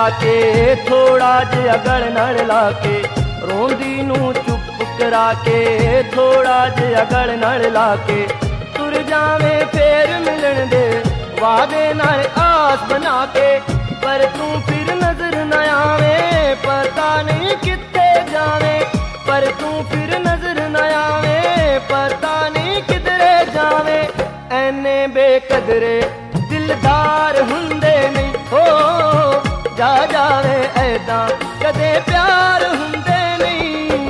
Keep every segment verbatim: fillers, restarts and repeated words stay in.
ਕੇ ਥੋੜਾ ਜਿਹਾ ਗਲ ਨਾਲ ਲਾ ਕੇ, ਰੋਂਦੀ ਨੂੰ ਚੁੱਪ ਕਰਾ ਕੇ ਥੋੜਾ ਜਿਹਾ ਗਲ ਨਾਲ ਲਾ ਕੇ, ਤੁਰ ਜਾਵੇਂ ਫੇਰ ਮਿਲਣ ਦੇ ਵਾਅਦੇ ਨਾਲ ਆਸ ਬਣਾ ਕੇ। ਪਰ ਤੂੰ ਫਿਰ ਨਜ਼ਰ ਨਾ ਆਵੇਂ, ਪਤਾ ਨਹੀਂ ਕਿੱਥੇ ਜਾਵੇਂ, ਪਰ ਤੂੰ ਫਿਰ ਨਜ਼ਰ ਨਾ ਆਵੇਂ, ਪਤਾ ਨਹੀਂ ਕਿਧਰੇ ਜਾਵੇਂ। ਐਨੇ ਬੇਕਦਰੇ ਦਿਲਦਾਰ ਹੁੰਦੇ ਨਹੀਂ ਹੋ, ਜਾ ਜਾਵੇ ਐਦਾਂ ਕਦੇ ਪਿਆਰ ਹੁੰਦੇ ਨਹੀਂ।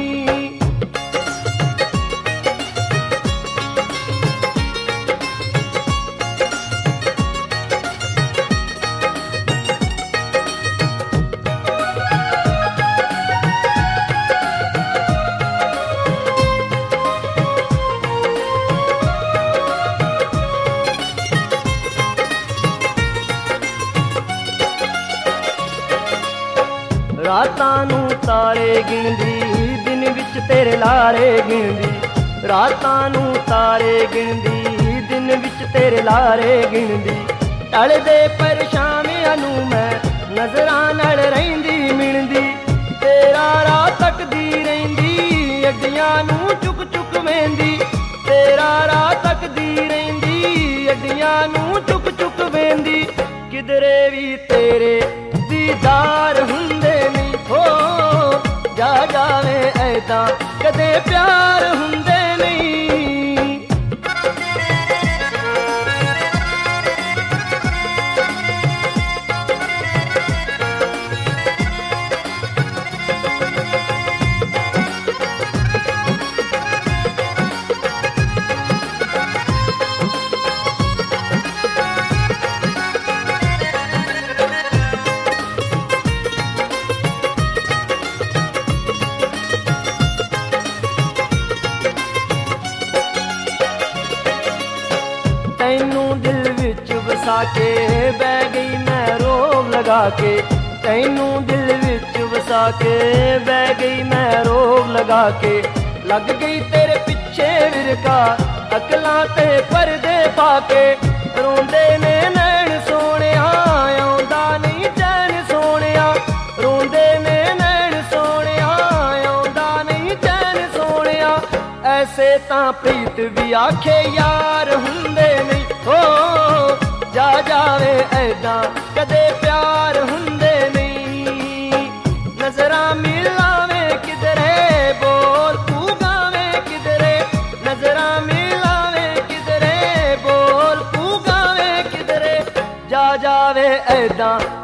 ਰਾਤਾਂ ਨੂੰ ਤਾਰੇ ਗਿਣਦੀ, ਦਿਨ ਵਿੱਚ ਤੇਰੇ ਲਾਰੇ ਗਿਣਦੀ, ਰਾਤਾਂ ਨੂੰ ਤਾਰੇ ਗਿਣਦੀ, ਦਿਨ ਵਿੱਚ ਤੇਰੇ ਲਾਰੇ ਗਿਣਦੀ। ਟਲਦੇ ਪਰਛਾਵਿਆਂ ਨੂੰ ਮੈਂ ਨਜ਼ਰਾਂ ਨਾਲ ਰਹਿੰਦੀ ਮਿਣਦੀ, ਤੇਰਾ ਰਾਹ ਤੱਕਦੀ ਰਹਿੰਦੀ, ਅੱਡੀਆਂ ਨੂੰ ਚੁੱਕ ਚੁੱਕ ਵੇਂਦੀ, ਤੇਰਾ ਰਾਹ ਤੱਕਦੀ ਰਹਿੰਦੀ, ਅੱਡੀਆਂ ਨੂੰ ਚੁੱਕ ਚੁੱਕ ਵੇਂਦੀ। ਕਿਧਰੇ ਵੀ ਤੇਰੇ ਦੀਦਾਰ ਹੁੰਦੇ ਨਹੀਂ ਹੋ, ਜਾ ਜਾਵੇਂ ਐਦਾਂ ਕਦੇ ਪਿਆਰ ਹੁੰਦੇ ਨਹੀਂ। ਤੈਨੂੰ ਦਿਲ ਵਿੱਚ ਵਸਾ ਕੇ ਬਹਿ ਗਈ ਮੈਂ ਰੋਗ ਲਗਾ ਕੇ, ਤੈਨੂੰ ਦਿਲ ਵਿੱਚ ਵਸਾ ਕੇ ਬਹਿ ਗਈ ਮੈਂ ਰੋਗ ਲਗਾ ਕੇ। ਲੱਗ ਗਈ ਤੇਰੇ ਪਿੱਛੇ ਵਿਰਕਾ ਅਕਲਾਂ ਤੇ ਪਰਦੇ ਪਾ ਕੇ, ਰੋਂਦੇ ਨੇ ਨੈਣ ਸੋਹਣਿਆ ਆਉਂਦਾ ਨਹੀਂ ਚੈਨ ਸੋਹਣਿਆ, ਰੋਂਦੇ ਨੇ ਨੈਣ ਸੋਹਣਿਆ ਆਉਂਦਾ ਨਹੀਂ ਚੈਨ ਸੋਹਣਿਆ। ਐਸੇ ਤਾਂ ਪ੍ਰੀਤ ਵੀ ਆਖੇ ਯਾਰ ਹੁੰਦੇ ਨਹੀਂ ਹੋ, ਜਾ ਜਾਵੇ ਐਦਾਂ ਕਦੇ ਪਿਆਰ ਹੁੰਦੇ ਨਹੀਂ। ਨਜ਼ਰਾਂ ਮਿਲਾਵੇਂ ਕਿਧਰੇ ਬੋਲ ਤੂੰ ਗਾਵੇਂ ਕਿਧਰੇ, ਨਜ਼ਰਾਂ ਮਿਲਾਵੇਂ ਕਿਧਰੇ ਬੋਲ ਤੂੰ ਗਾਵੇਂ ਕਿਧਰੇ, ਜਾ ਜਾਵੇ ਐਦਾਂ